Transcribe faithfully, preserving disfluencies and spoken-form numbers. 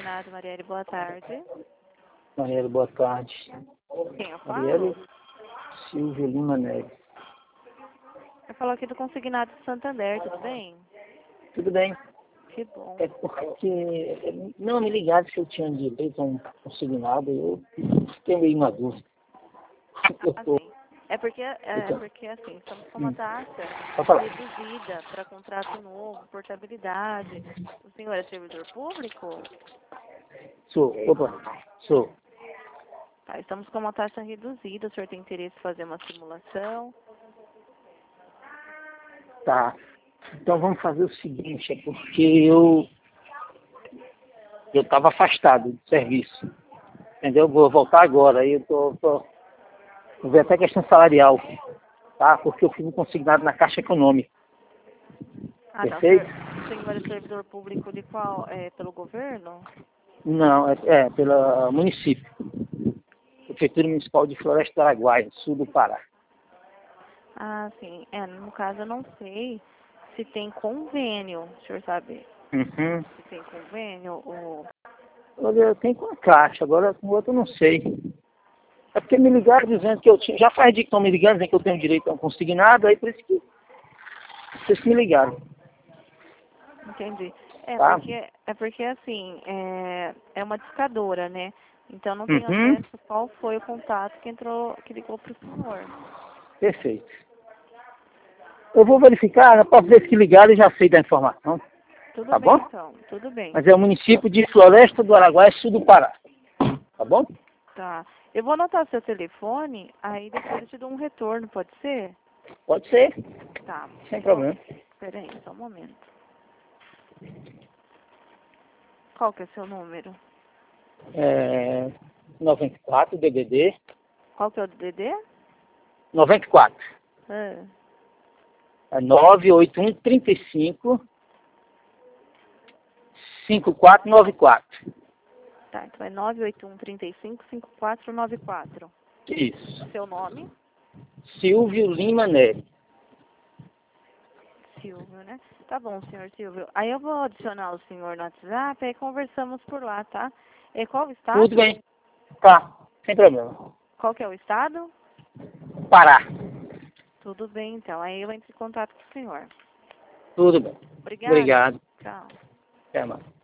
Consignado, Marielle, boa tarde. Marielle, boa tarde. Quem eu falo? Marielle Silvio Lima Neves. Eu falo aqui do Consignado de Santander, tudo bem? Tudo bem? Que bom. É porque não me ligaram se eu tinha direito a um consignado, eu fiquei meio na dúvida. Eu tô, Assim, é porque, é, é então, porque assim, estamos com uma taxa pode falar. reduzida para contrato novo, portabilidade. O senhor é servidor público? Sou, opa, sou. Tá, estamos com uma taxa reduzida, o senhor tem interesse em fazer uma simulação? Tá. Então vamos fazer o seguinte, é porque eu eu estava afastado do serviço. Entendeu? Vou voltar agora. Aí eu tô, tô vou ver até questão salarial, tá? Porque eu fico consignado na Caixa Econômica. Ah, tá. O senhor, Perfeito? o senhor é servidor público de qual? É pelo governo? Não, é, é pela município. Prefeitura Municipal de Floresta do Araguaia, sul do Pará. Ah, sim. É, no caso eu não sei se tem convênio, o senhor sabe Uhum. se tem convênio ou... Olha, eu tenho com a Caixa, agora com o outro eu não sei. É porque me ligaram dizendo que eu tinha. Já faz dia que estão me ligando, dizendo que eu tenho direito a um consignado, aí por isso que vocês me ligaram. Entendi. É Tá? porque, é porque assim, é, é uma discadora, né? Então não tenho Uhum. acesso qual foi o contato que entrou, que ligou para o senhor. Perfeito. Eu vou verificar, na próxima vez que ligarem eu já sei da informação. Tudo Tá bem bom? então, tudo bem. Mas é o município de Floresta do Araguaia, sul do Pará. Tá bom? Tá. Eu vou anotar seu telefone, aí depois eu te dou um retorno, pode ser? Pode ser, Tá. sem Qual- problema. Espera aí, só um momento. Qual que é o seu número? É noventa e quatro, D D D, Qual que é o D D D? noventa e quatro. Ah, É nove oito um, trinta e cinco, cinquenta e quatro noventa e quatro. tá, então é nove oito um, trinta e cinco, cinquenta e quatro noventa e quatro. Isso. Seu nome? Silvio Lima Nery. Silvio, né? Tá bom, senhor Silvio. Aí eu vou adicionar o senhor no WhatsApp e conversamos por lá, tá? E qual o estado? Tudo bem. Tá, sem problema. Qual que é o estado? Pará. Tudo bem, então. Aí eu entro em contato com o senhor. Tudo bem. Obrigada. Obrigado. Tchau. Até mais.